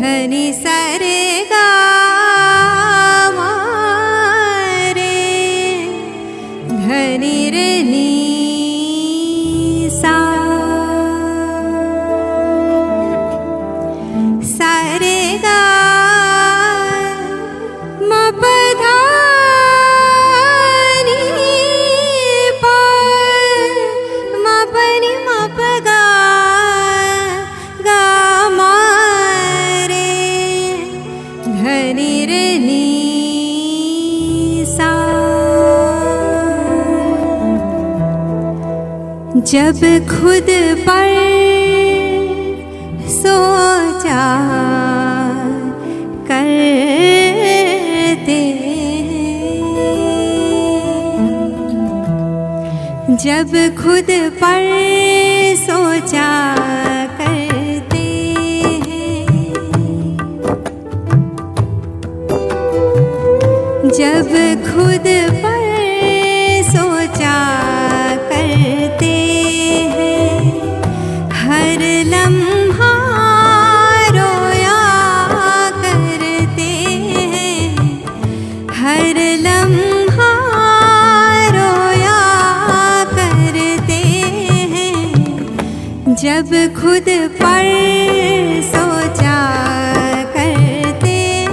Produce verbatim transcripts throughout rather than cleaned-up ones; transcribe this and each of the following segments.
धनि सरे गा मारे धनि रे नी सा सरे गा म प धा नी प म प नि म प गा गा मा रे धनि रे नी सा। जब खुद पर सोचा करते जब खुद पर सोचा करते जब खुद पर सोचा करते हर लम्हा रोया करते हर लम्हा रोया करते जब खुद पर सोचा करते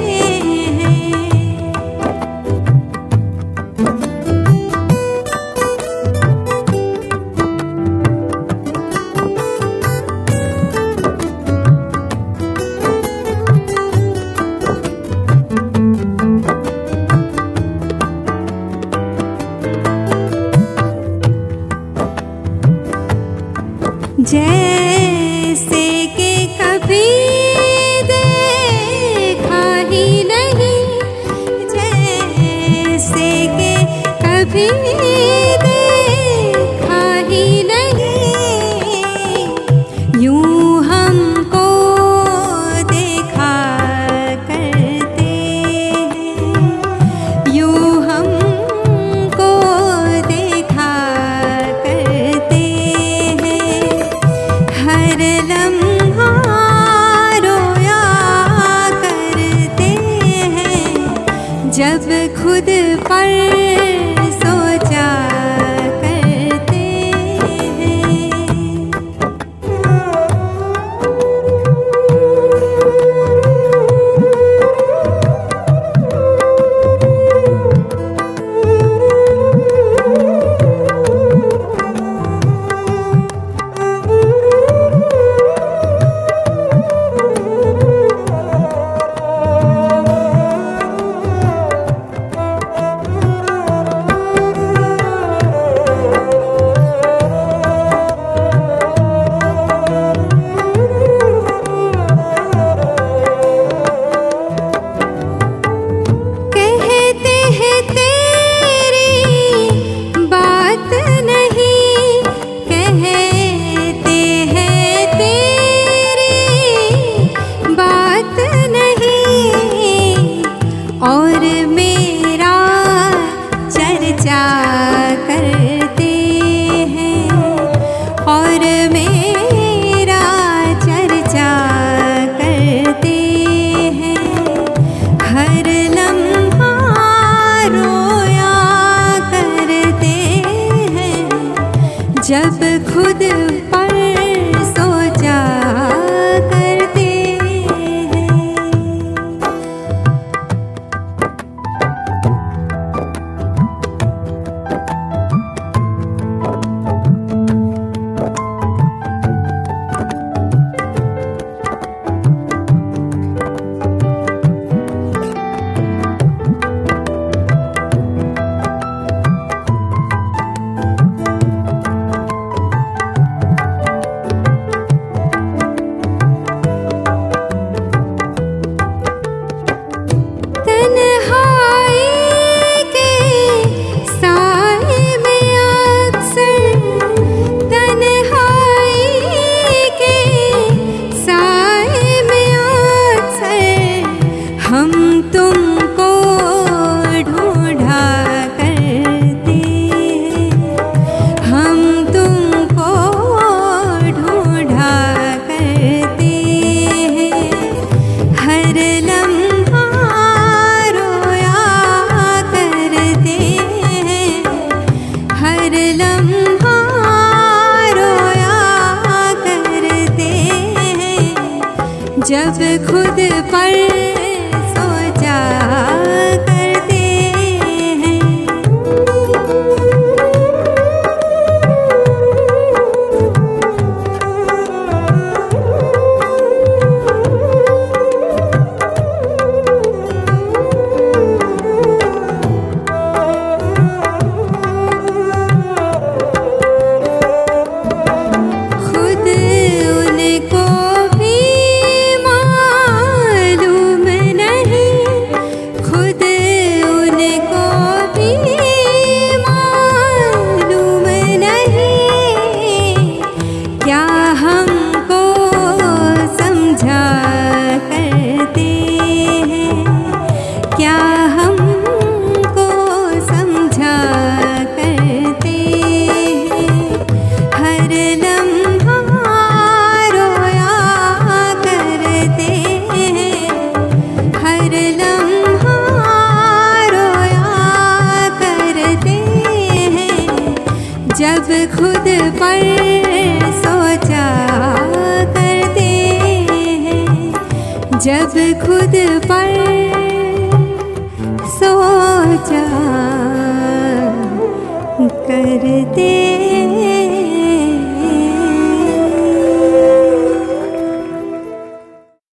जैसे कि कभी देखा ही नहीं जैसे कि कभी देखा ही नहीं यूं हमको देखा करते यूं हमको देखा करते हर लम्हा रोया करते हैं जब खुद पर सोचा करते और मेरा चर्चा करते हैं और मेरा चर्चा करते हैं हर लम्हा रोया करते हैं जब खुद पर सोचा करते खुद पर सोचा करते हैं। खुद उनको भी मालूम नहीं, खुद उनको भी मालूम नहीं, क्या हमको समझा करते हैं, क्या हमको समझा करते हैं। हर लम्हा रोया करते हैं, हर लम्हा रोया करते हैं। जब खुद पर सोचा करते हैं, जब खुद पर सोचा करते